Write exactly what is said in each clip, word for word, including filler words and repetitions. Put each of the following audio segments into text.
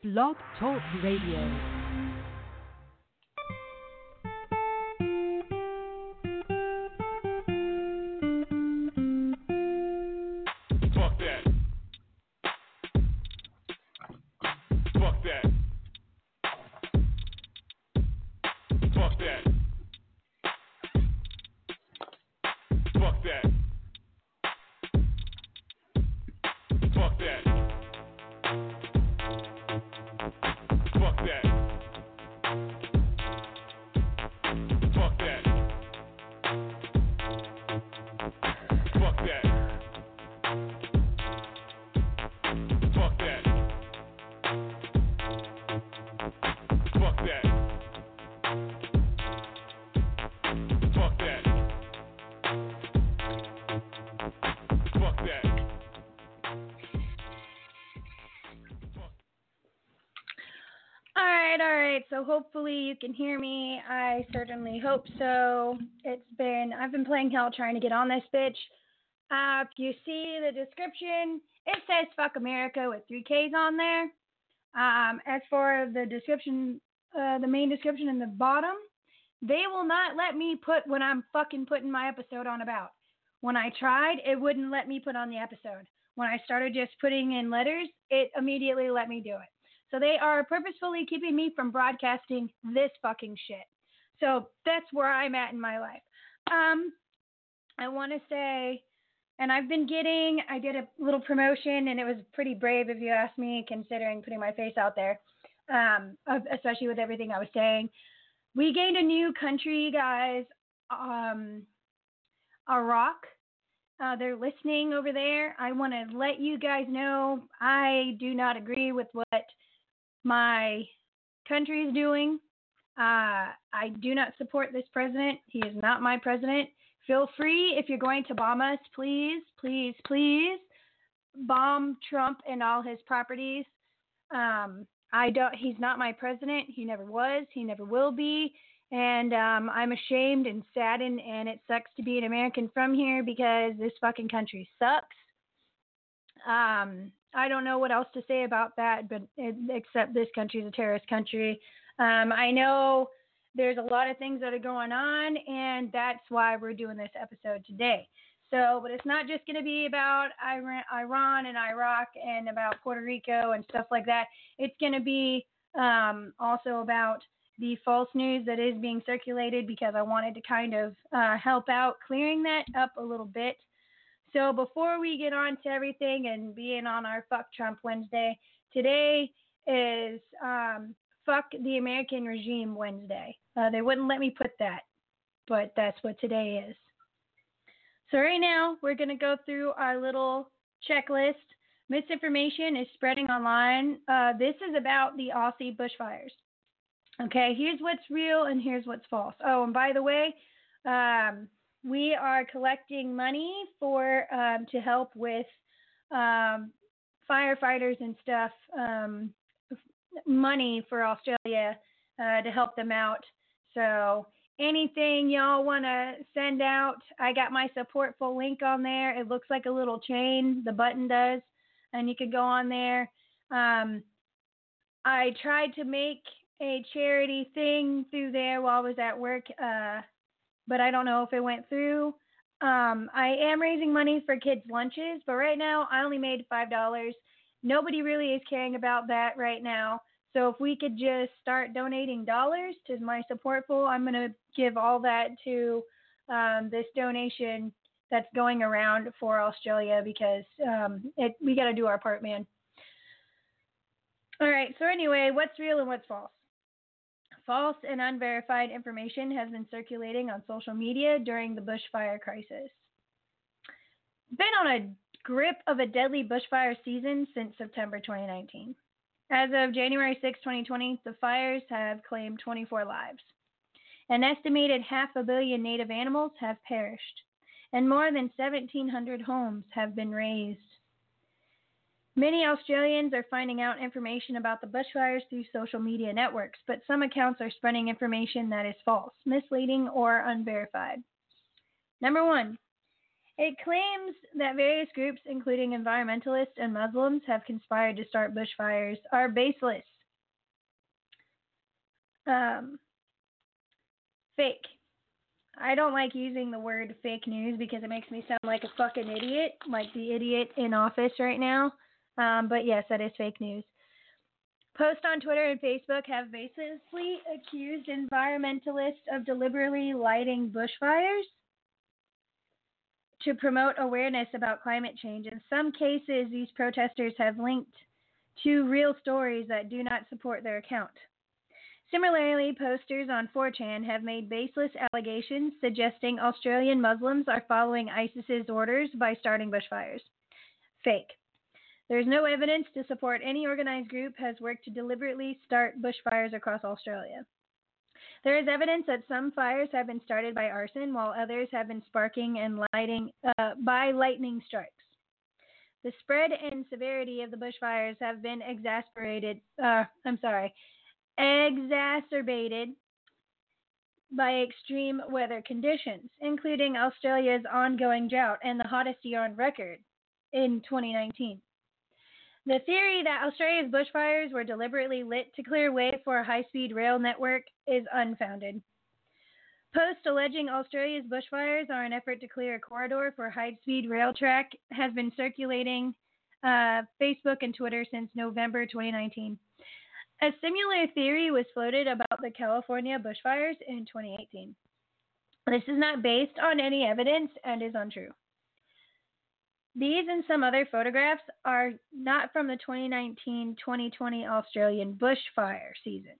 Blog Talk Radio. So hopefully you can hear me. I certainly hope so. It's been, I've been playing hell trying to get on this bitch. Uh, if you see the description, it says fuck America with three K's on there. Um, as for the description, uh, the main description in the bottom, they will not let me put what I'm fucking putting my episode on about. When I tried, it wouldn't let me put on the episode. When I started just putting in letters, it immediately let me do it. So they are purposefully keeping me from broadcasting this fucking shit. So that's where I'm at in my life. Um, I want to say, and I've been getting, I did a little promotion, and it was pretty brave if you ask me, considering putting my face out there, um, especially with everything I was saying. We gained a new country, guys, um, Iraq. Uh, they're listening over there. I want to let you guys know I do not agree with what my country is doing. Uh, I do not support this president. He is not my president. Feel free, if you're going to bomb us, please, please, please bomb Trump and all his properties. Um, I don't. He's not my president. He never was. He never will be. And um, I'm ashamed and saddened, and it sucks to be an American from here because this fucking country sucks. Um, I don't know what else to say about that, but it, except this country is a terrorist country. Um, I know there's a lot of things that are going on, and that's why we're doing this episode today. So, but it's not just going to be about Iran, Iran and Iraq and about Puerto Rico and stuff like that. It's going to be um, also about the false news that is being circulated, because I wanted to kind of uh, help out clearing that up a little bit. So before we get on to everything and being on our Fuck Trump Wednesday, today is um, Fuck the American Regime Wednesday. Uh, they wouldn't let me put that, but that's what today is. So right now, we're going to go through our little checklist. Misinformation is spreading online. Uh, this is about the Aussie bushfires. Okay, here's what's real and here's what's false. Oh, and by the way, um, we are collecting money for um, to help with um, firefighters and stuff, um, money for Australia uh, to help them out. So anything y'all want to send out, I got my Supportful link on there. It looks like a little chain, the button does, and you can go on there. Um, I tried to make a charity thing through there while I was at work, uh, but I don't know if it went through. Um, I am raising money for kids' lunches, but right now I only made five dollars. Nobody really is caring about that right now. So if we could just start donating dollars to my Supportful, I'm going to give all that to um, this donation that's going around for Australia, because um, it, we got to do our part, man. All right, so anyway, what's real and what's false? False and unverified information has been circulating on social media during the bushfire crisis. Been on a grip of a deadly bushfire season since September twenty nineteen. As of January sixth, twenty twenty, the fires have claimed twenty-four lives. An estimated half a billion native animals have perished, and more than seventeen hundred homes have been razed. Many Australians are finding out information about the bushfires through social media networks, but some accounts are spreading information that is false, misleading, or unverified. Number one, It claims that various groups, including environmentalists and Muslims, have conspired to start bushfires, are baseless. Um, fake. I don't like using the word fake news because it makes me sound like a fucking idiot, like the idiot in office right now. Um, but yes, that is fake news. Posts on Twitter and Facebook have baselessly accused environmentalists of deliberately lighting bushfires to promote awareness about climate change. In some cases, these protesters have linked to real stories that do not support their account. Similarly, posters on four chan have made baseless allegations suggesting Australian Muslims are following ISIS's orders by starting bushfires. Fake. There is no evidence to support any organized group has worked to deliberately start bushfires across Australia. There is evidence that some fires have been started by arson, while others have been sparking and lighting uh, by lightning strikes. The spread and severity of the bushfires have been exasperated. Uh, I'm sorry, exacerbated by extreme weather conditions, including Australia's ongoing drought and the hottest year on record in twenty nineteen. The theory that Australia's bushfires were deliberately lit to clear way for a high-speed rail network is unfounded. Posts alleging Australia's bushfires are an effort to clear a corridor for a high-speed rail track has been circulating uh, Facebook and Twitter since November twenty nineteen. A similar theory was floated about the California bushfires in twenty eighteen. This is not based on any evidence and is untrue. These and some other photographs are not from the twenty nineteen twenty twenty Australian bushfire season.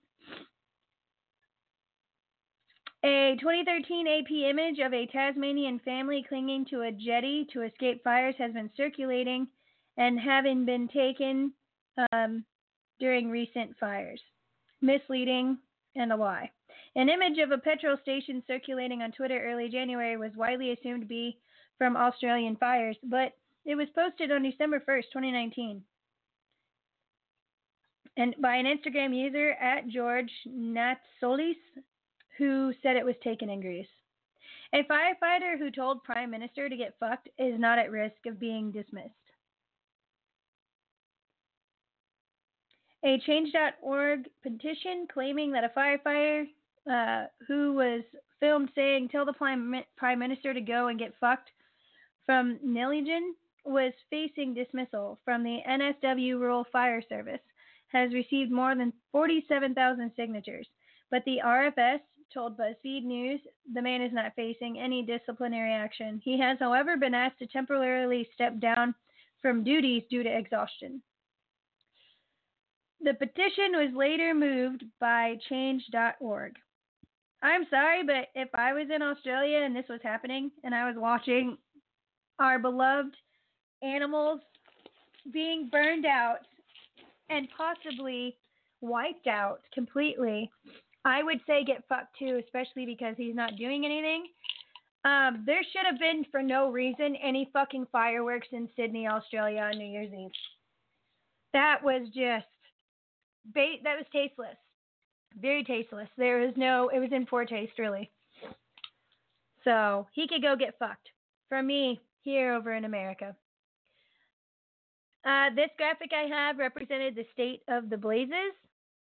A twenty thirteen A P image of a Tasmanian family clinging to a jetty to escape fires has been circulating and having been taken um, during recent fires. Misleading and a lie. An image of a petrol station circulating on Twitter early January was widely assumed to be from Australian fires, but it was posted on December first, twenty nineteen, and by an Instagram user at George Natsolis, who said it was taken in Greece. A firefighter who told Prime Minister to get fucked is not at risk of being dismissed. A change dot org petition claiming that a firefighter uh, who was filmed saying, "Tell the Prime, Prime Minister to go and get fucked," from Nilligan was facing dismissal from the N S W Rural Fire Service, has received more than forty-seven thousand signatures. But the R F S told BuzzFeed News the man is not facing any disciplinary action. He has, however, been asked to temporarily step down from duties due to exhaustion. The petition was later moved by change dot org. I'm sorry, but if I was in Australia and this was happening and I was watching our beloved animals being burned out and possibly wiped out completely, I would say get fucked too, especially because he's not doing anything. Um, there should have been, for no reason, any fucking fireworks in Sydney, Australia on New Year's Eve. That was just, bait. that was tasteless. Very tasteless. There was no, it was in poor taste, really. So, he could go get fucked. From me, here over in America. Uh, this graphic I have represented the state of the blazes.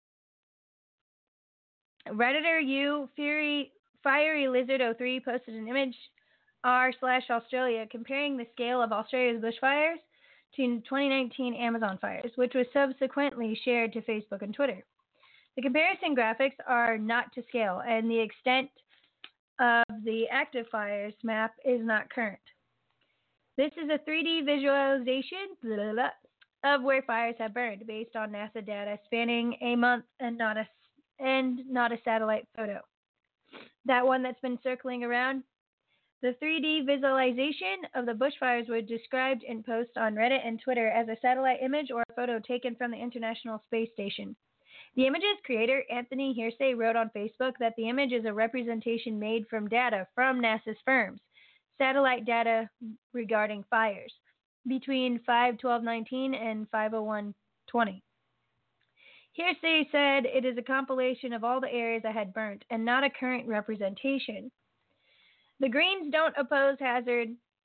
Redditor U Fury Fiery Lizard oh three posted an image r slash Australia comparing the scale of Australia's bushfires to twenty nineteen Amazon fires, which was subsequently shared to Facebook and Twitter. The comparison graphics are not to scale, and the extent of the active fires map is not current. This is a three D visualization blah, blah, blah, of where fires have burned based on NASA data spanning a month and not a, and not a satellite photo. That one that's been circling around. The three D visualization of the bushfires was described in posts on Reddit and Twitter as a satellite image or a photo taken from the International Space Station. The image's creator, Anthony Hearsay, wrote on Facebook that the image is a representation made from data from NASA's firms. Satellite data regarding fires between five twelve nineteen and five oh one twenty. Hearsay said it is a compilation of all the areas that had burnt and not a current representation. The Greens don't oppose hazard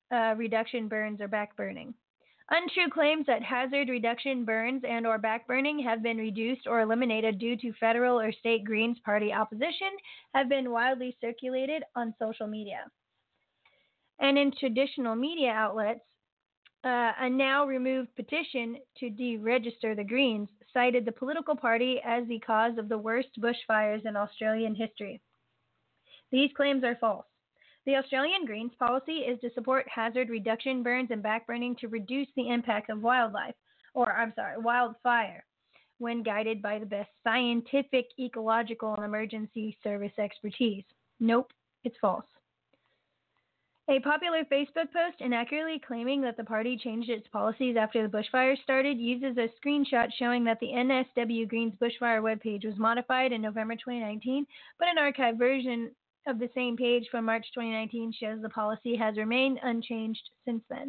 uh, reduction burns or backburning. Untrue claims that hazard reduction burns and or backburning have been reduced or eliminated due to federal or state Greens Party opposition have been widely circulated on social media. And in traditional media outlets, uh, a now removed petition to deregister the Greens cited the political party as the cause of the worst bushfires in Australian history. These claims are false. The Australian Greens policy is to support hazard reduction burns and backburning to reduce the impact of wildlife, or I'm sorry, wildfire, when guided by the best scientific, ecological, and emergency service expertise. Nope, it's false. A popular Facebook post inaccurately claiming that the party changed its policies after the bushfires started uses a screenshot showing that the N S W Greens bushfire webpage was modified in November twenty nineteen, but an archived version of the same page from March twenty nineteen shows the policy has remained unchanged since then.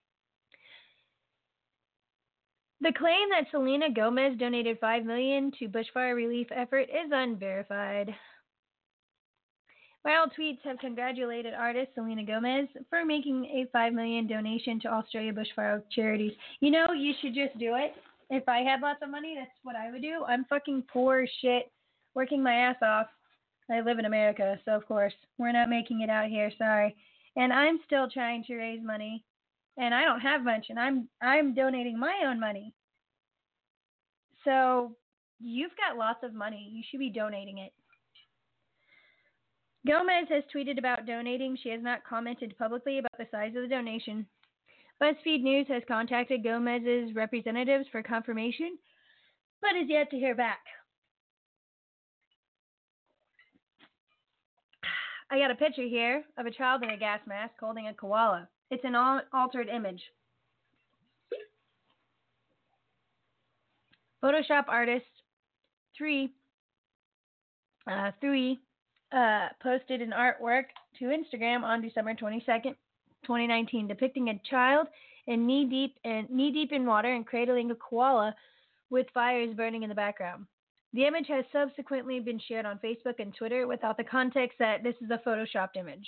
The claim that Selena Gomez donated five million dollars to bushfire relief effort is unverified. Viral tweets have congratulated artist Selena Gomez for making a five million dollars donation to Australia bushfire charities. You know, you should just do it. If I had lots of money, that's what I would do. I'm fucking poor as shit, working my ass off. I live in America, so of course, we're not making it out here, sorry. And I'm still trying to raise money, and I don't have much, and I'm I'm donating my own money. So, you've got lots of money. You should be donating it. Gomez has tweeted about donating. She has not commented publicly about the size of the donation. BuzzFeed News has contacted Gomez's representatives for confirmation, but is yet to hear back. I got a picture here of a child in a gas mask holding a koala. It's an altered image. Photoshop artist three, uh, three uh, posted an artwork to Instagram on December twenty-second, twenty nineteen, depicting a child in knee deep in knee deep in water and cradling a koala with fires burning in the background. The image has subsequently been shared on Facebook and Twitter without the context that this is a photoshopped image.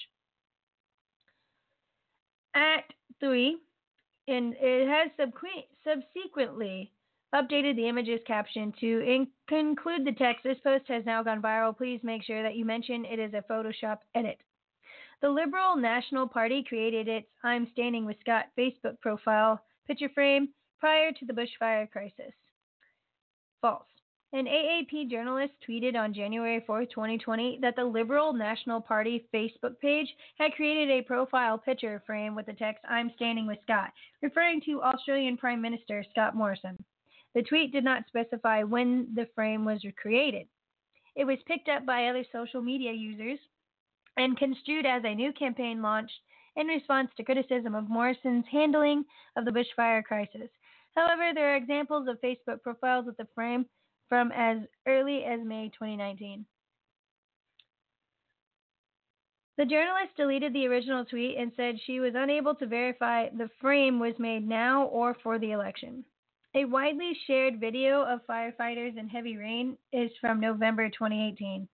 At three, and it has subsequently updated the image's caption to in- conclude the text, "This post has now gone viral. Please make sure that you mention it is a Photoshop edit." The Liberal National Party created its I'm Standing with Scott Facebook profile picture frame prior to the bushfire crisis. False. An A A P journalist tweeted on January fourth, twenty twenty, that the Liberal National Party Facebook page had created a profile picture frame with the text, "I'm Standing with Scott," referring to Australian Prime Minister Scott Morrison. The tweet did not specify when the frame was created. It was picked up by other social media users and construed as a new campaign launched in response to criticism of Morrison's handling of the bushfire crisis. However, there are examples of Facebook profiles with the frame from as early as May twenty nineteen. The journalist deleted the original tweet and said she was unable to verify the frame was made now or for the election. A widely shared video of firefighters in heavy rain is from November twenty eighteen.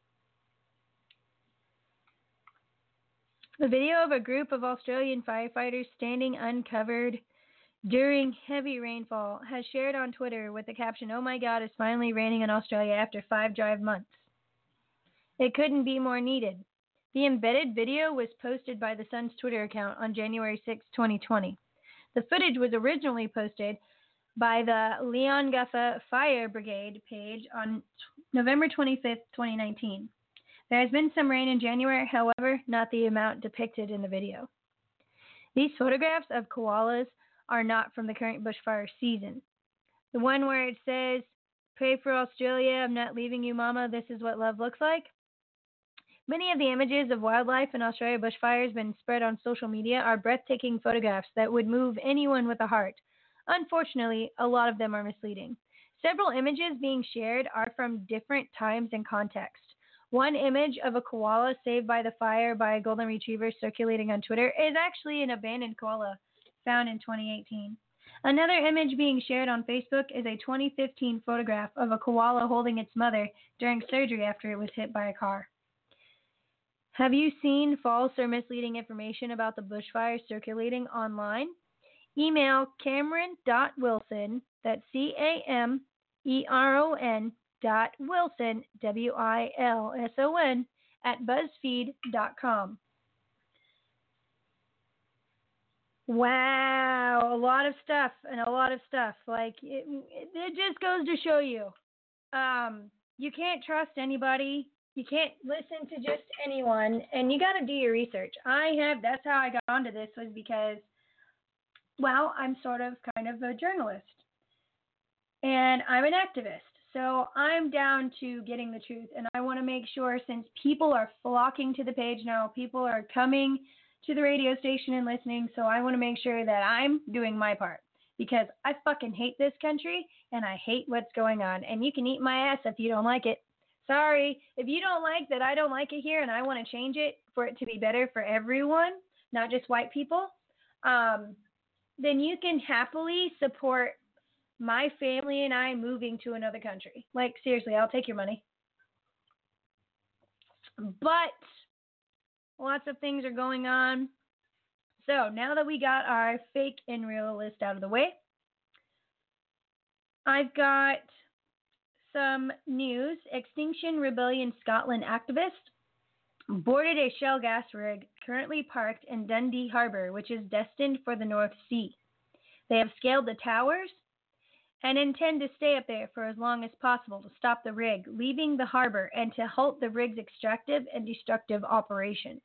The video of a group of Australian firefighters standing uncovered during heavy rainfall has shared on Twitter with the caption, "Oh my God, it's finally raining in Australia after five dry months. It couldn't be more needed." The embedded video was posted by the Sun's Twitter account on January sixth, twenty twenty. The footage was originally posted by the Leongatha Fire Brigade page on November twenty-fifth, twenty nineteen. There has been some rain in January, however, not the amount depicted in the video. These photographs of koalas are not from the current bushfire season. The one where it says, "Pray for Australia, I'm not leaving you, Mama, this is what love looks like." Many of the images of wildlife in Australia bushfires been spread on social media are breathtaking photographs that would move anyone with a heart. Unfortunately, a lot of them are misleading. Several images being shared are from different times and contexts. One image of a koala saved by the fire by a golden retriever circulating on Twitter is actually an abandoned koala found in twenty eighteen. Another image being shared on Facebook is a twenty fifteen photograph of a koala holding its mother during surgery after it was hit by a car. Have you seen false or misleading information about the bushfires circulating online? Email Cameron dot Wilson, that's C A M E R O N dot Wilson, W I L S O N, at buzzfeed dot com. Wow, a lot of stuff and a lot of stuff. Like, it, it just goes to show you, um, you can't trust anybody. You can't listen to just anyone, and you got to do your research. I have, that's how I got onto this, was because, well, I'm sort of kind of a journalist, and I'm an activist. So I'm down to getting the truth, and I want to make sure, since people are flocking to the page now, people are coming to the radio station and listening, so I want to make sure that I'm doing my part, because I fucking hate this country, and I hate what's going on, and you can eat my ass if you don't like it. Sorry, if you don't like that I don't like it here and I want to change it for it to be better for everyone, not just white people, um, then you can happily support my family and I moving to another country. Like, seriously, I'll take your money. But lots of things are going on. So now that we got our fake and real list out of the way, I've got some news. Extinction Rebellion Scotland activist boarded a Shell gas rig currently parked in Dundee Harbour, which is destined for the North Sea. They have scaled the towers and intend to stay up there for as long as possible to stop the rig leaving the harbor and to halt the rig's extractive and destructive operations.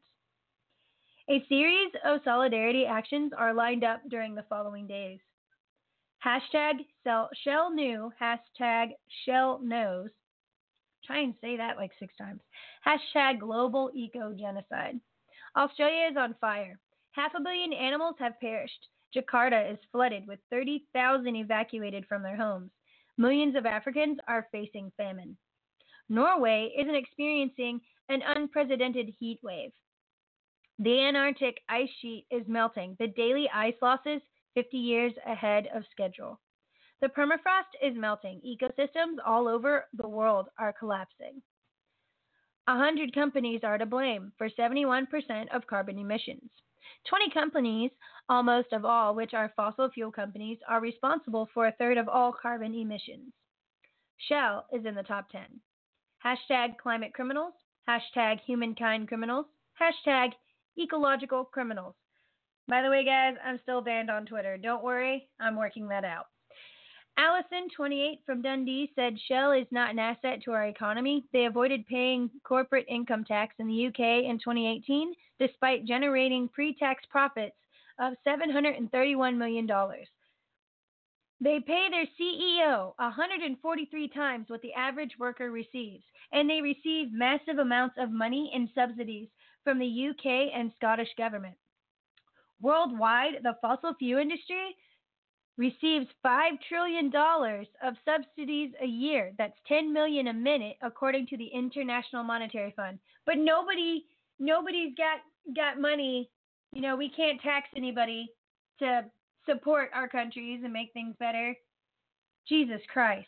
A series of solidarity actions are lined up during the following days. Hashtag Shell Knew, hashtag Shell Knows. Try and say that like six times. Hashtag Global Eco Genocide. Australia is on fire. Half a billion animals have perished. Jakarta is flooded with thirty thousand evacuated from their homes. Millions of Africans are facing famine. Norway is experiencing an unprecedented heat wave. The Antarctic ice sheet is melting. The daily ice losses fifty years ahead of schedule. The permafrost is melting. Ecosystems all over the world are collapsing. one hundred companies are to blame for seventy-one percent of carbon emissions. twenty companies, almost of all which are fossil fuel companies, are responsible for a third of all carbon emissions. Shell is in the top ten. Hashtag climate criminals. Hashtag humankind criminals. Hashtag ecological criminals. By the way, guys, I'm still banned on Twitter. Don't worry, I'm working that out. Allison, twenty-eight, from Dundee, said Shell is not an asset to our economy. They avoided paying corporate income tax in the U K in twenty eighteen, despite generating pre-tax profits of seven hundred thirty-one million dollars. They pay their C E O one hundred forty-three times what the average worker receives, and they receive massive amounts of money in subsidies from the U K and Scottish government. Worldwide, the fossil fuel industry receives five trillion dollars of subsidies a year. That's ten million dollars a minute, according to the International Monetary Fund. But nobody, nobody's got, got money. You know, we can't tax anybody to support our countries and make things better. Jesus Christ.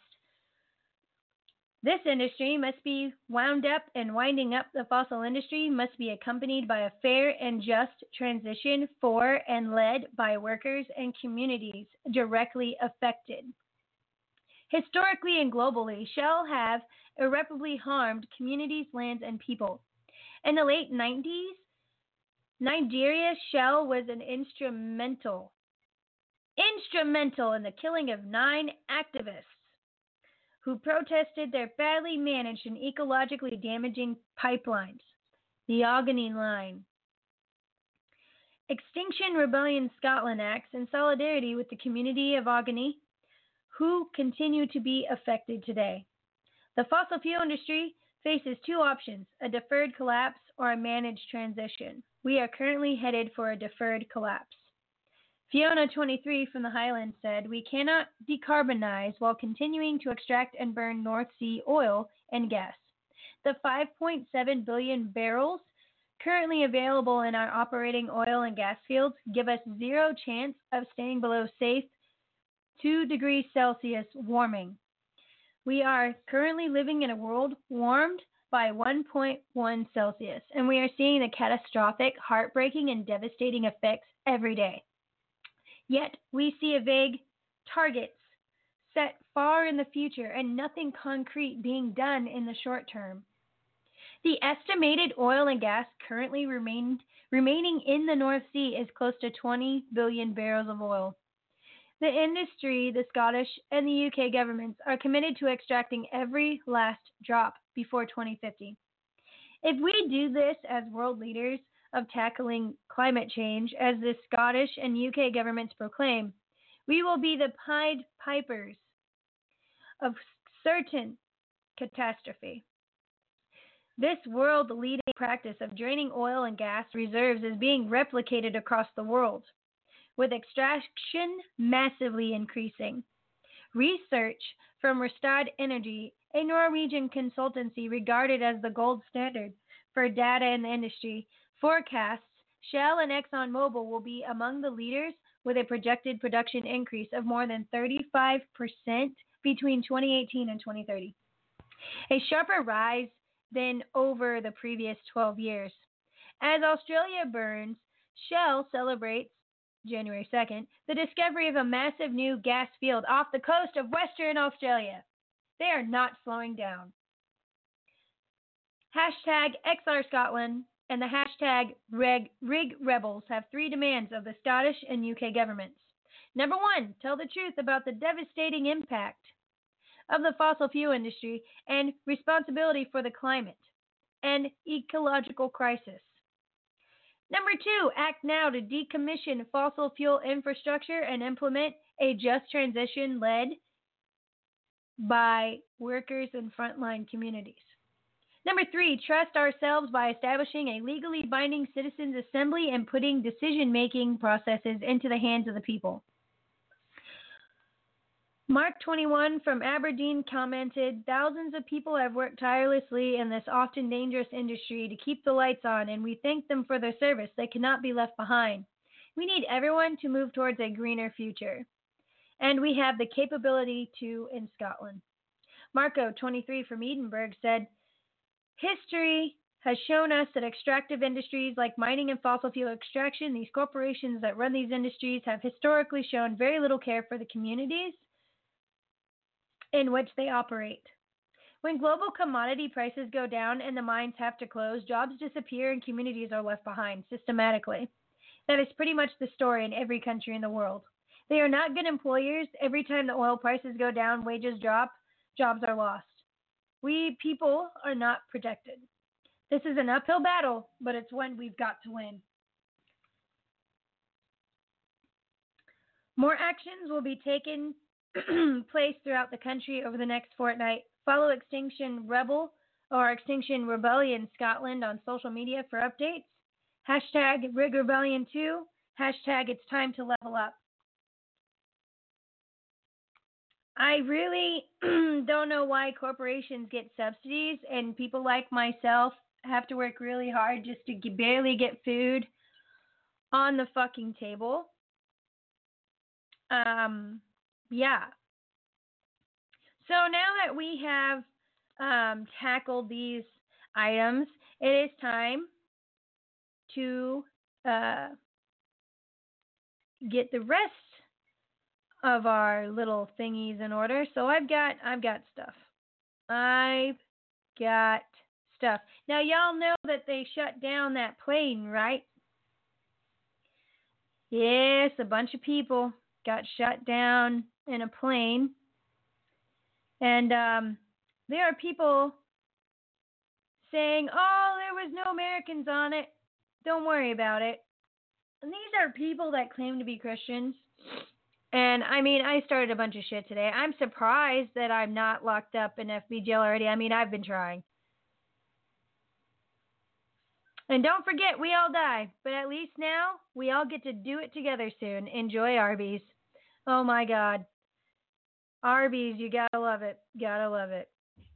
This industry must be wound up, and winding up the fossil industry must be accompanied by a fair and just transition for and led by workers and communities directly affected. Historically and globally, Shell have irreparably harmed communities, lands, and people. In the late nineties, Nigeria, Shell was an instrumental, instrumental in the killing of nine activists who protested their badly managed and ecologically damaging pipelines, the Ogoni Line. Extinction Rebellion Scotland acts in solidarity with the community of Ogoni, who continue to be affected today. The fossil fuel industry faces two options, a deferred collapse or a managed transition. We are currently headed for a deferred collapse. Fiona, twenty-three, from the Highlands, said, "We cannot decarbonize while continuing to extract and burn North Sea oil and gas. The five point seven billion barrels currently available in our operating oil and gas fields give us zero chance of staying below safe two degrees Celsius warming. We are currently living in a world warmed by one point one Celsius, and we are seeing the catastrophic, heartbreaking, and devastating effects every day. Yet, we see a vague targets set far in the future and nothing concrete being done in the short term. The estimated oil and gas currently remain, remaining in the North Sea is close to twenty billion barrels of oil. The industry, the Scottish and the U K governments are committed to extracting every last drop before twenty fifty. If we do this as world leaders of tackling climate change, as the Scottish and U K governments proclaim, we will be the Pied Pipers of certain catastrophe. This world-leading practice of draining oil and gas reserves is being replicated across the world, with extraction massively increasing. Research from Rystad Energy, a Norwegian consultancy regarded as the gold standard for data in the industry, forecasts Shell and ExxonMobil will be among the leaders with a projected production increase of more than thirty-five percent between twenty eighteen and twenty thirty, a sharper rise than over the previous twelve years. As Australia burns, Shell celebrates January second, the discovery of a massive new gas field off the coast of Western Australia. They are not slowing down. Hashtag X R Scotland and the hashtag Reg, Rig Rebels have three demands of the Scottish and U K governments. Number one, tell the truth about the devastating impact of the fossil fuel industry and responsibility for the climate and ecological crisis. Number two, act now to decommission fossil fuel infrastructure and implement a just transition led by workers in frontline communities. Number three, trust ourselves by establishing a legally binding citizens' assembly and putting decision-making processes into the hands of the people. Mark twenty-one from Aberdeen commented, thousands of people have worked tirelessly in this often dangerous industry to keep the lights on, and we thank them for their service. They cannot be left behind. We need everyone to move towards a greener future, and we have the capability to in Scotland. Marco twenty-three from Edinburgh said, history has shown us that extractive industries like mining and fossil fuel extraction, these corporations that run these industries have historically shown very little care for the communities in which they operate. When global commodity prices go down and the mines have to close, jobs disappear and communities are left behind systematically. That is pretty much the story in every country in the world. They are not good employers. Every time the oil prices go down, wages drop, jobs are lost. We people are not protected. This is an uphill battle, but it's one we've got to win. More actions will be taken place throughout the country over the next fortnight. Follow Extinction Rebel or Extinction Rebellion Scotland on social media for updates. Hashtag Rig Rebellion two. Hashtag It's Time to Level Up. I really don't know why corporations get subsidies and people like myself have to work really hard just to get, barely get food on the fucking table. Um... Yeah. So now that we have um, tackled these items, it is time to uh, get the rest of our little thingies in order. So I've got I've got stuff. I've got stuff. Now y'all know that they shut down that plane, right? Yes, a bunch of people got shut down in a plane, and um, there are people saying, oh, there was no Americans on it, don't worry about it. And these are people that claim to be Christians, and I mean, I started a bunch of shit today. I'm surprised that I'm not locked up in F B jail already. I mean, I've been trying. And don't forget, we all die, but at least now we all get to do it together soon. Enjoy Arby's. Oh my God. Arby's, you gotta love it. Gotta love it.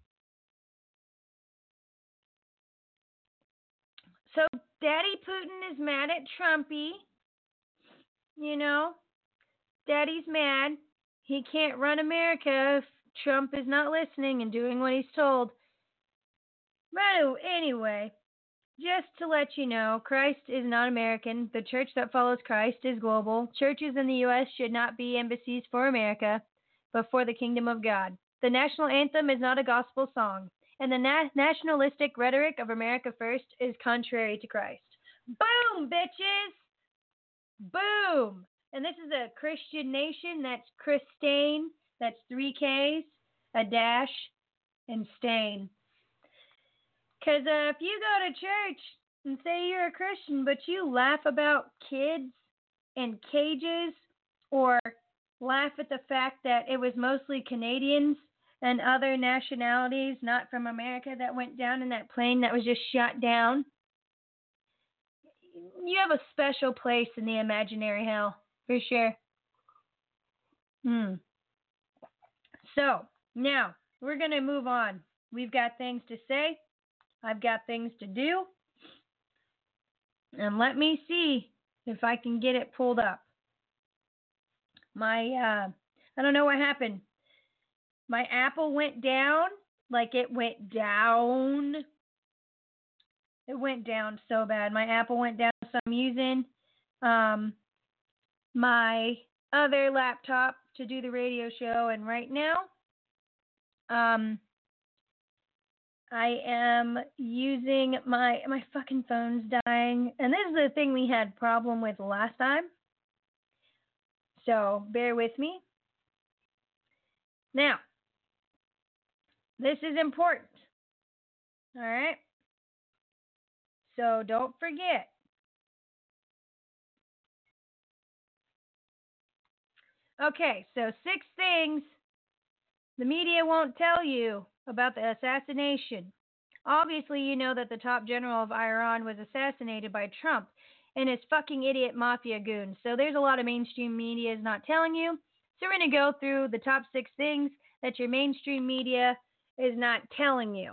So Daddy Putin is mad at Trumpy. You know, Daddy's mad. He can't run America if Trump is not listening and doing what he's told. But anyway, just to let you know, Christ is not American. The church that follows Christ is global. Churches in the U S should not be embassies for America, but for the kingdom of God. The national anthem is not a gospel song, and the na- nationalistic rhetoric of America First is contrary to Christ. Boom, bitches! Boom! And this is a Christian nation. That's Christane. That's three Ks, a dash, and stain. Because uh, if you go to church and say you're a Christian, but you laugh about kids and cages, or laugh at the fact that it was mostly Canadians and other nationalities not from America that went down in that plane that was just shot down, you have a special place in the imaginary hell, for sure. Hmm. So, now, we're going to move on. We've got things to say. I've got things to do. And let me see if I can get it pulled up. My, uh, I don't know what happened. My Apple went down, like it went down. It went down so bad. My Apple went down, so I'm using um, my other laptop to do the radio show. And right now, um, I am using my, my fucking phone's dying. And this is the thing we had problem with last time. So bear with me. Now, this is important. All right? So don't forget. Okay, so six things the media won't tell you about the assassination. Obviously, you know that the top general of Iran was assassinated by Trump and his fucking idiot mafia goons. So there's a lot of mainstream media is not telling you. So we're going to go through the top six things that your mainstream media is not telling you.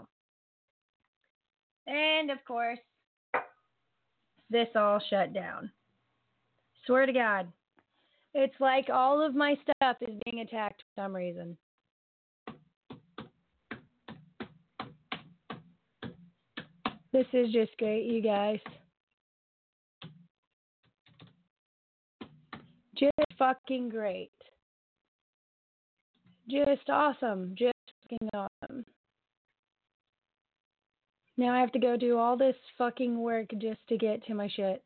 And, of course, this all shut down. Swear to God. It's like all of my stuff is being attacked for some reason. This is just great, you guys. Just fucking great. Just awesome. Just fucking awesome. Now I have to go do all this fucking work just to get to my shit.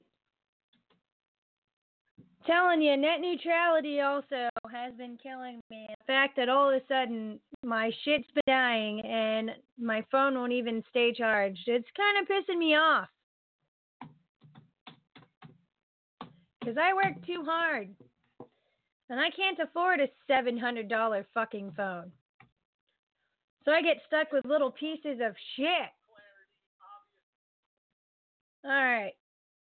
Telling you, net neutrality also has been killing me. The fact that all of a sudden my shit's been dying and my phone won't even stay charged. It's kind of pissing me off. Because I work too hard. And I can't afford a seven hundred dollars fucking phone. So I get stuck with little pieces of shit. Alright.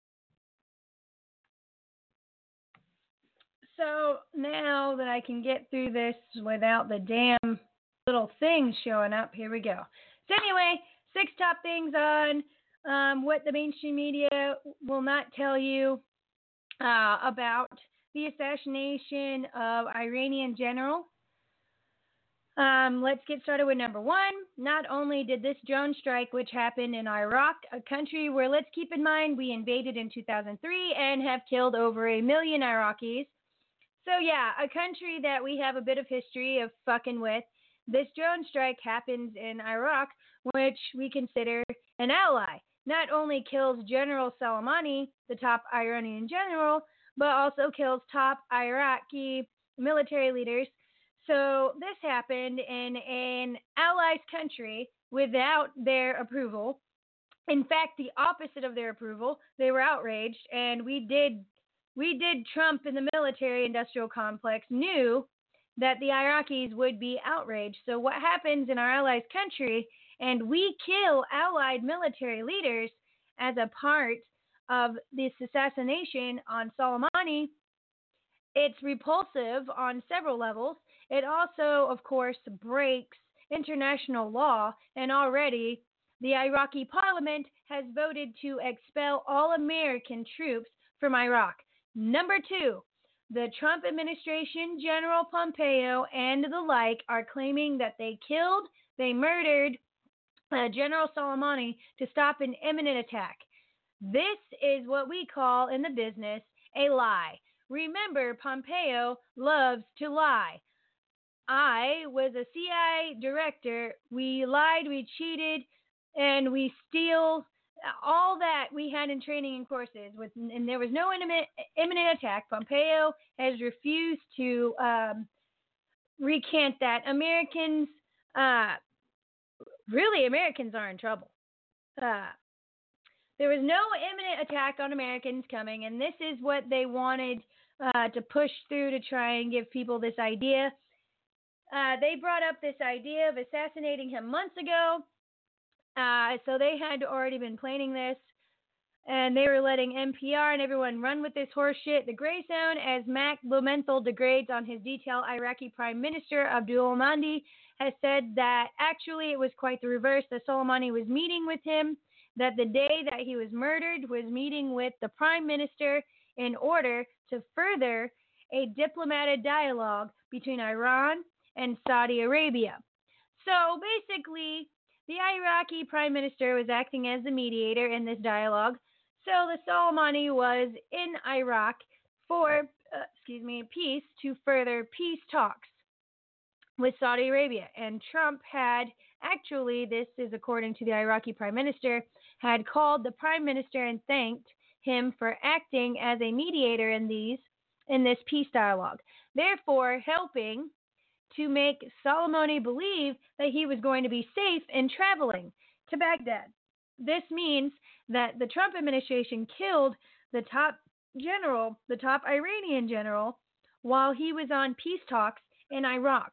So now that I can get through this without the damn little things showing up, here we go. So anyway, six top things on um, what the mainstream media will not tell you uh, about the assassination of Iranian general. Um, let's get started with number one. Not only did this drone strike, which happened in Iraq, a country where, let's keep in mind, we invaded in two thousand three and have killed over a million Iraqis. So yeah, a country that we have a bit of history of fucking with. This drone strike happens in Iraq, which we consider an ally. Not only kills General Soleimani, the top Iranian general, but also kills top Iraqi military leaders. So this happened in an allies country without their approval. In fact, the opposite of their approval. They were outraged, and we did we did Trump in the military industrial complex knew that the Iraqis would be outraged. So what happens in our allies country, and we kill allied military leaders as a part of this assassination on Soleimani, it's repulsive on several levels. It also, of course, breaks international law, and already the Iraqi parliament has voted to expel all American troops from Iraq. Number two, the Trump administration, General Pompeo, and the like are claiming that they killed, they murdered uh, General Soleimani to stop an imminent attack. This is what we call in the business a lie. Remember, Pompeo loves to lie. I was a C I A director. We lied, we cheated, and we steal all that we had in training and courses. With and there was no imminent, imminent attack. Pompeo has refused to um, recant that. Americans, uh, really, Americans are in trouble. Uh, there was no imminent attack on Americans coming, and this is what they wanted uh, to push through to try and give people this idea. Uh, they brought up this idea of assassinating him months ago, uh, so they had already been planning this, and they were letting N P R and everyone run with this horse shit. The gray zone, as Mac Blumenthal degrades on his detail, Iraqi Prime Minister Abdul Mahdi has said that actually it was quite the reverse, that Soleimani was meeting with him, that the day that he was murdered was meeting with the Prime Minister in order to further a diplomatic dialogue between Iran and Saudi Arabia. So basically, the Iraqi Prime Minister was acting as the mediator in this dialogue. So the Soleimani was in Iraq for, uh, excuse me, peace to further peace talks with Saudi Arabia. And Trump had actually, this is according to the Iraqi Prime Minister, had called the Prime Minister and thanked him for acting as a mediator in these in this peace dialogue, therefore helping to make Soleimani believe that he was going to be safe in traveling to Baghdad. This means that the Trump administration killed the top general, the top Iranian general, while he was on peace talks in Iraq.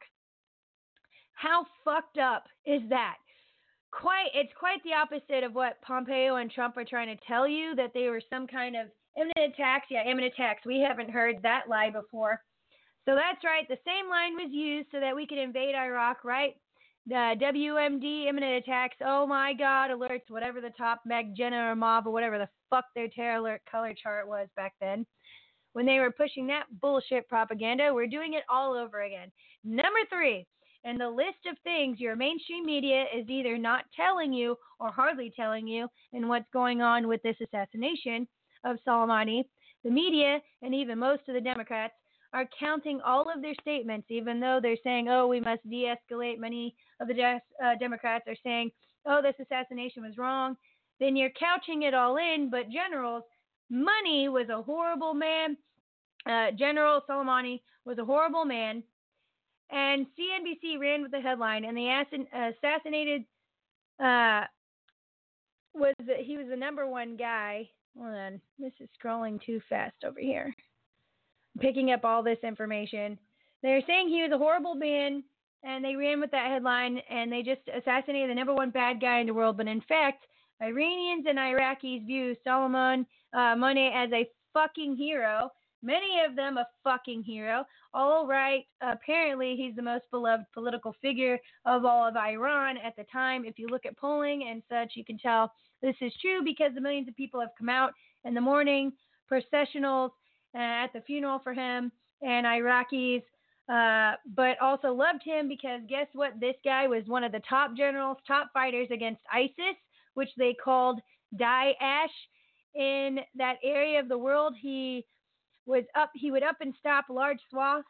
How fucked up is that? Quite, it's quite the opposite of what Pompeo and Trump are trying to tell you, that they were some kind of imminent attacks. Yeah, imminent attacks. We haven't heard that lie before. So that's right. The same line was used so that we could invade Iraq, right? The W M D, imminent attacks. Oh my God, alerts, whatever the top Magenta or Mauve or whatever the fuck their terror alert color chart was back then. When they were pushing that bullshit propaganda, we're doing it all over again. Number three, in the list of things your mainstream media is either not telling you or hardly telling you in what's going on with this assassination of Soleimani, the media and even most of the Democrats are counting all of their statements, even though they're saying, oh, we must de-escalate. Many of the de- uh, Democrats are saying, oh, this assassination was wrong. Then you're couching it all in, but generals, Money was a horrible man. Uh, General Soleimani was a horrible man. And C N B C ran with the headline, and the assassinated uh, was he was the number one guy. Hold on, this is scrolling too fast over here. Picking up all this information. They're saying he was a horrible man, and they ran with that headline, and they just assassinated the number one bad guy in the world. But in fact, Iranians and Iraqis view Soleimani uh, as a fucking hero. Many of them a fucking hero. All right, apparently he's the most beloved political figure of all of Iran at the time. If you look at polling and such, you can tell this is true because the millions of people have come out in the morning, processionals uh, at the funeral for him, and Iraqis, uh, but also loved him because guess what? This guy was one of the top generals, top fighters against ISIS, which they called Daesh. In that area of the world, he was up. He would up and stop large swaths,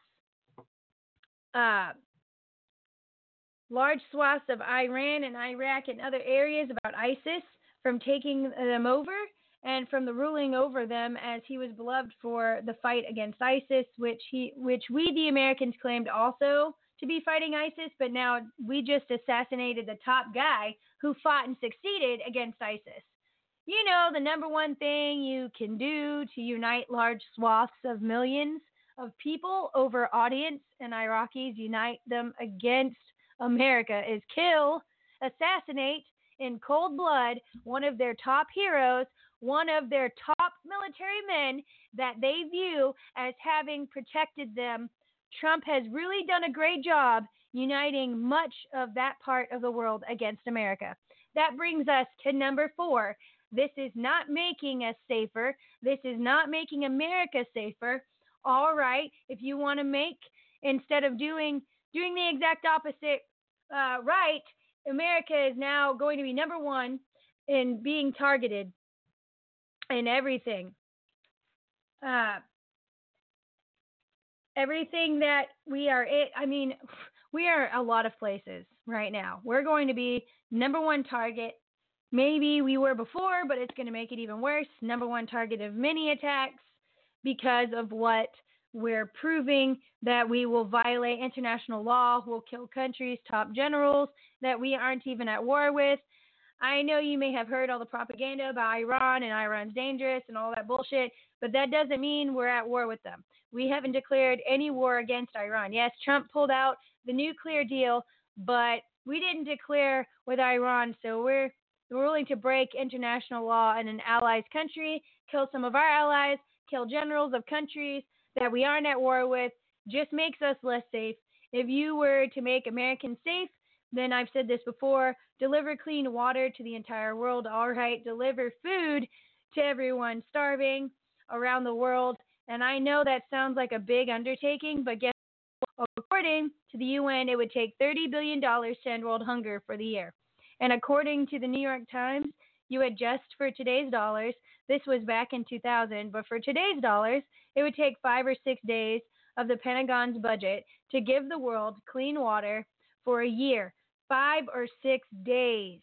uh, large swaths of Iran and Iraq and other areas about ISIS from taking them over and from the ruling over them, as he was beloved for the fight against ISIS, which he, which we the Americans claimed also to be fighting ISIS, but now we just assassinated the top guy who fought and succeeded against ISIS. You know, the number one thing you can do to unite large swaths of millions of people over audience and Iraqis, unite them against America, is kill, assassinate in cold blood one of their top heroes, one of their top military men that they view as having protected them. Trump has really done a great job uniting much of that part of the world against America. That brings us to number four. This is not making us safer. This is not making America safer. All right, if you want to make, instead of doing doing the exact opposite uh, right, America is now going to be number one in being targeted in everything. Uh, everything that we are, it, I mean, we are a lot of places right now. We're going to be number one target. Maybe we were before, but it's going to make it even worse. Number one target of many attacks because of what we're proving, that we will violate international law, will kill countries, top generals that we aren't even at war with. I know you may have heard all the propaganda about Iran and Iran's dangerous and all that bullshit, but that doesn't mean we're at war with them. We haven't declared any war against Iran. Yes, Trump pulled out the nuclear deal, but we didn't declare with Iran, so we're we're willing to break international law in an allies country, kill some of our allies, kill generals of countries that we aren't at war with, just makes us less safe. If you were to make Americans safe, then I've said this before, deliver clean water to the entire world, all right, deliver food to everyone starving around the world. And I know that sounds like a big undertaking, but guess what? According to the U N, it would take thirty billion dollars to end world hunger for the year. And according to the New York Times, you adjust for today's dollars. This was back in two thousand, but for today's dollars, it would take five or six days of the Pentagon's budget to give the world clean water for a year. Five or six days.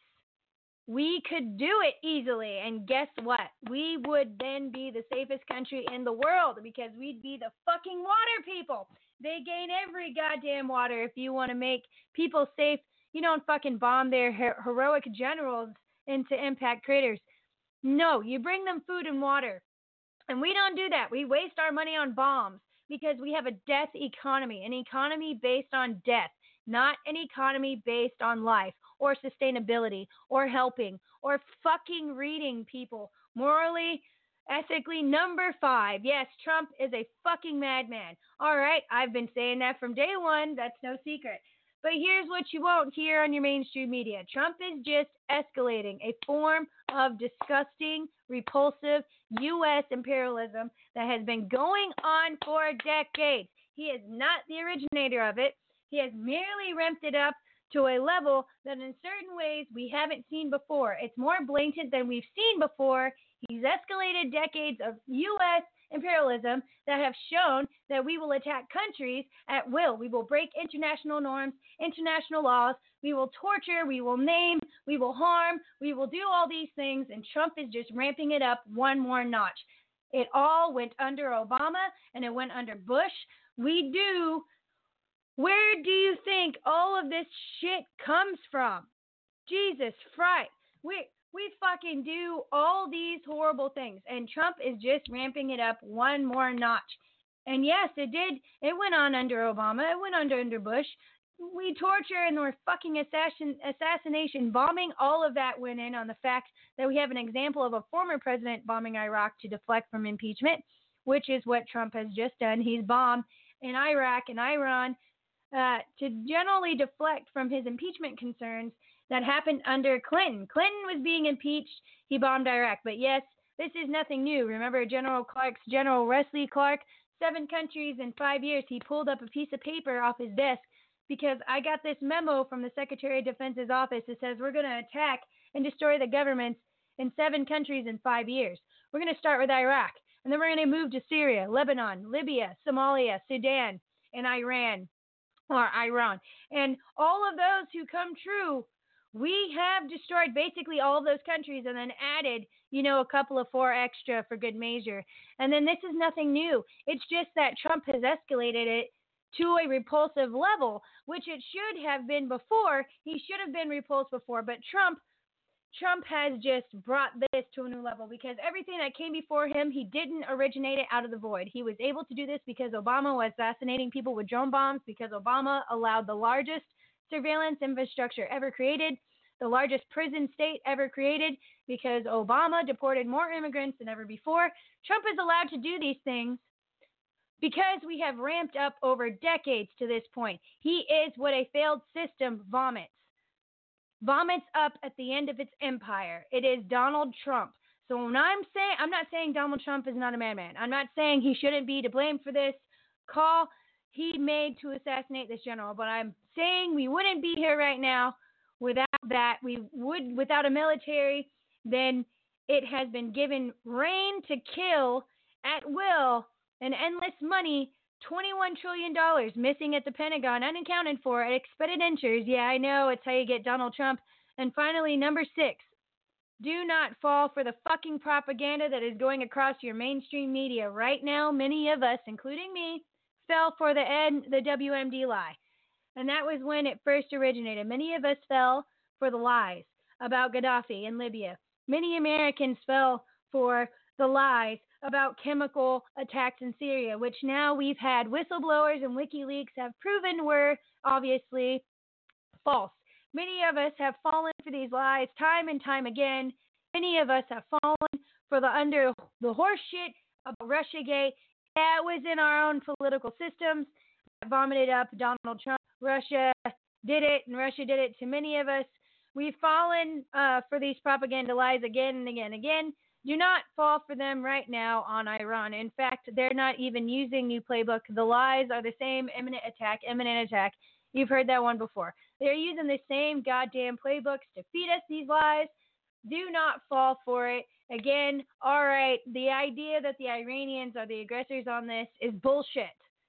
We could do it easily, and guess what? We would then be the safest country in the world because we'd be the fucking water people. They gain every goddamn water. If you want to make people safe, you don't fucking bomb their her- heroic generals into impact craters. No, you bring them food and water. And we don't do that. We waste our money on bombs because we have a death economy, an economy based on death, not an economy based on life or sustainability or helping or fucking reading people morally, ethically. Number five, yes, Trump is a fucking madman. All right, I've been saying that from day one. That's no secret. But here's what you won't hear on your mainstream media. Trump is just escalating a form of disgusting, repulsive U S imperialism that has been going on for decades. He is not the originator of it. He has merely ramped it up to a level that in certain ways we haven't seen before. It's more blatant than we've seen before. He's escalated decades of U S imperialism that have shown that we will attack countries at will. We will break international norms, international laws. We will torture. We will maim. We will harm. We will do all these things, and Trump is just ramping it up one more notch. It all went under Obama, and it went under Bush. We do. Where do you think all of this shit comes from? Jesus Christ. We we fucking do all these horrible things, and Trump is just ramping it up one more notch. And yes, it did. It went on under Obama. It went under under Bush. We torture and we're fucking assassin, assassination, bombing. All of that went in on the fact that we have an example of a former president bombing Iraq to deflect from impeachment, which is what Trump has just done. He's bombed in Iraq and Iran uh, to generally deflect from his impeachment concerns that happened under Clinton. Clinton was being impeached. He bombed Iraq. But yes, this is nothing new. Remember General Clark's General Wesley Clark? Seven countries in five years. He pulled up a piece of paper off his desk because I got this memo from the Secretary of Defense's office that says we're going to attack and destroy the governments in seven countries in five years. We're going to start with Iraq, and then we're going to move to Syria, Lebanon, Libya, Somalia, Sudan, and Iran, or Iran. And all of those who come true, we have destroyed basically all of those countries and then added, you know, a couple of four extra for good measure. And then this is nothing new. It's just that Trump has escalated it to a repulsive level, which it should have been before. He should have been repulsed before, but Trump Trump has just brought this to a new level because everything that came before him, he didn't originate it out of the void. He was able to do this because Obama was assassinating people with drone bombs, because Obama allowed the largest surveillance infrastructure ever created, the largest prison state ever created, because Obama deported more immigrants than ever before. Trump is allowed to do these things because we have ramped up over decades to this point. He is what a failed system vomits. Vomits up at the end of its empire. It is Donald Trump. So when I'm saying, I'm not saying Donald Trump is not a madman. I'm not saying he shouldn't be to blame for this call he made to assassinate this general. But I'm saying we wouldn't be here right now without that we would, without a military, then it has been given reign to kill at will and endless money. twenty-one trillion dollars missing at the Pentagon, unaccounted for at expenditures. Yeah, I know, it's how you get Donald Trump. And finally, number six, do not fall for the fucking propaganda that is going across your mainstream media. Right now, many of us, including me, fell for the N, the W M D lie. And that was when it first originated. Many of us fell for the lies about Gaddafi in Libya. Many Americans fell for the lies about chemical attacks in Syria, which now we've had whistleblowers and WikiLeaks have proven were obviously false. Many of us have fallen for these lies time and time again. Many of us have fallen for the under the horse shit about Russiagate. Yeah, it was in our own political systems that vomited up Donald Trump. Russia did it, and Russia did it to many of us. We've fallen uh, for these propaganda lies again and again and again. Do not fall for them right now on Iran. In fact, they're not even using new playbook. The lies are the same: imminent attack, imminent attack. You've heard that one before. They're using the same goddamn playbooks to feed us these lies. Do not fall for it. Again, all right, the idea that the Iranians are the aggressors on this is bullshit.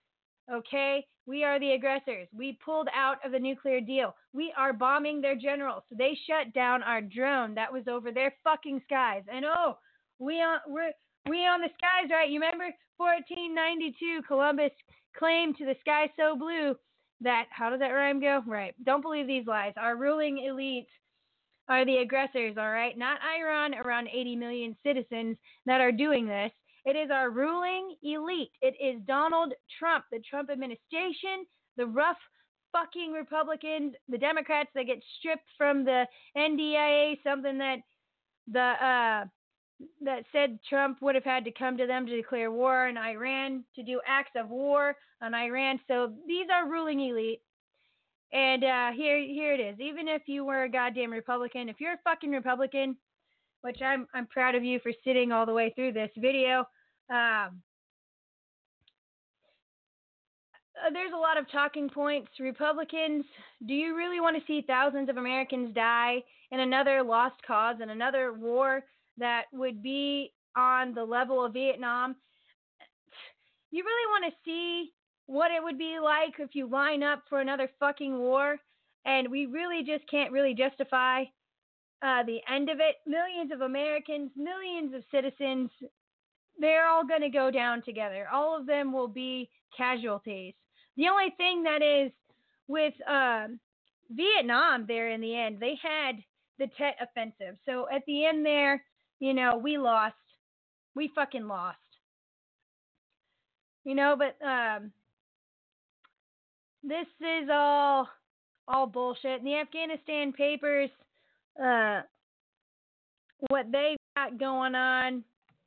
Okay? We are the aggressors. We pulled out of the nuclear deal. We are bombing their generals. So they shut down our drone that was over their fucking skies. And oh, we on we're we on the skies, right? You remember fourteen ninety-two, Columbus claimed to the sky so blue that, how did that rhyme go? Right. Don't believe these lies. Our ruling elite are the aggressors, all right? Not Iran, around eighty million citizens that are doing this. It is our ruling elite. It is Donald Trump, the Trump administration, the rough fucking Republicans, the Democrats that get stripped from the N D I A, something that the uh, that said Trump would have had to come to them to declare war on Iran, to do acts of war on Iran. So these are ruling elite. And uh, here, here it is. Even if you were a goddamn Republican, if you're a fucking Republican, which I'm, I'm proud of you for sitting all the way through this video. Um, uh, there's a lot of talking points. Republicans, do you really want to see thousands of Americans die in another lost cause, in another war that would be on the level of Vietnam? You really want to see what it would be like if you line up for another fucking war, and we really just can't really justify uh, the end of it. Millions of Americans, millions of citizens, they're all going to go down together. All of them will be casualties. The only thing that is with um, Vietnam there in the end, they had the Tet Offensive. So at the end there, you know, we lost. We fucking lost. You know, but um, this is all all bullshit. And the Afghanistan Papers, uh, what they've got going on,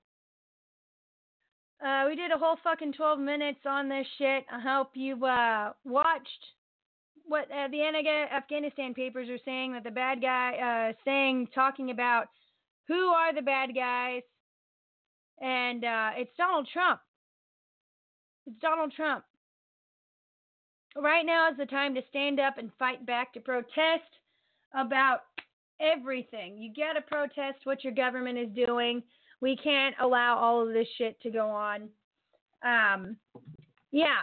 uh, we did a whole fucking twelve minutes on this shit. I hope you've uh, watched what uh, the Afghanistan Papers are saying, that the bad guy, uh, saying, talking about who are the bad guys, and uh, it's Donald Trump. It's Donald Trump. Right now is the time to stand up and fight back, to protest about everything. You got to protest what your government is doing. We can't allow all of this shit to go on. Um, yeah.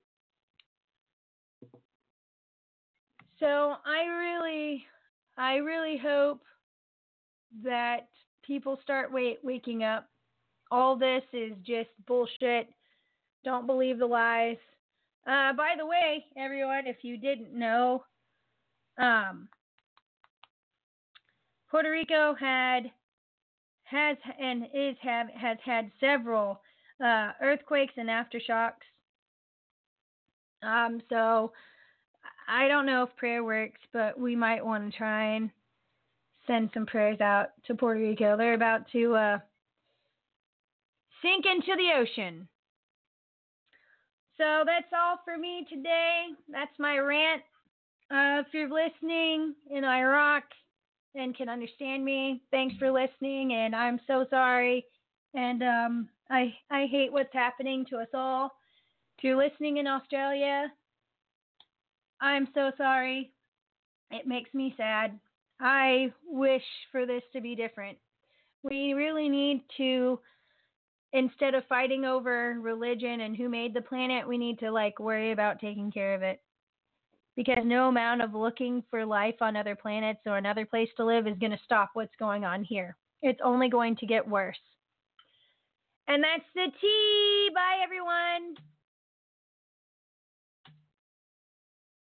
So I really, I really hope that people start wait, waking up. All this is just bullshit. Don't believe the lies. Uh, by the way, everyone, if you didn't know, um, Puerto Rico had has and is have has had several uh, earthquakes and aftershocks. Um, so I don't know if prayer works, but we might want to try and send some prayers out to Puerto Rico. They're about to uh, sink into the ocean. So that's all for me today. That's my rant. Uh, if you're listening in Iraq and can understand me, thanks for listening, and I'm so sorry. And um, I I hate what's happening to us all. If you're listening in Australia, I'm so sorry. It makes me sad. I wish for this to be different. We really need to, instead of fighting over religion and who made the planet, we need to like worry about taking care of it. Because no amount of looking for life on other planets or another place to live is going to stop what's going on here. It's only going to get worse. And that's the tea. Bye, everyone.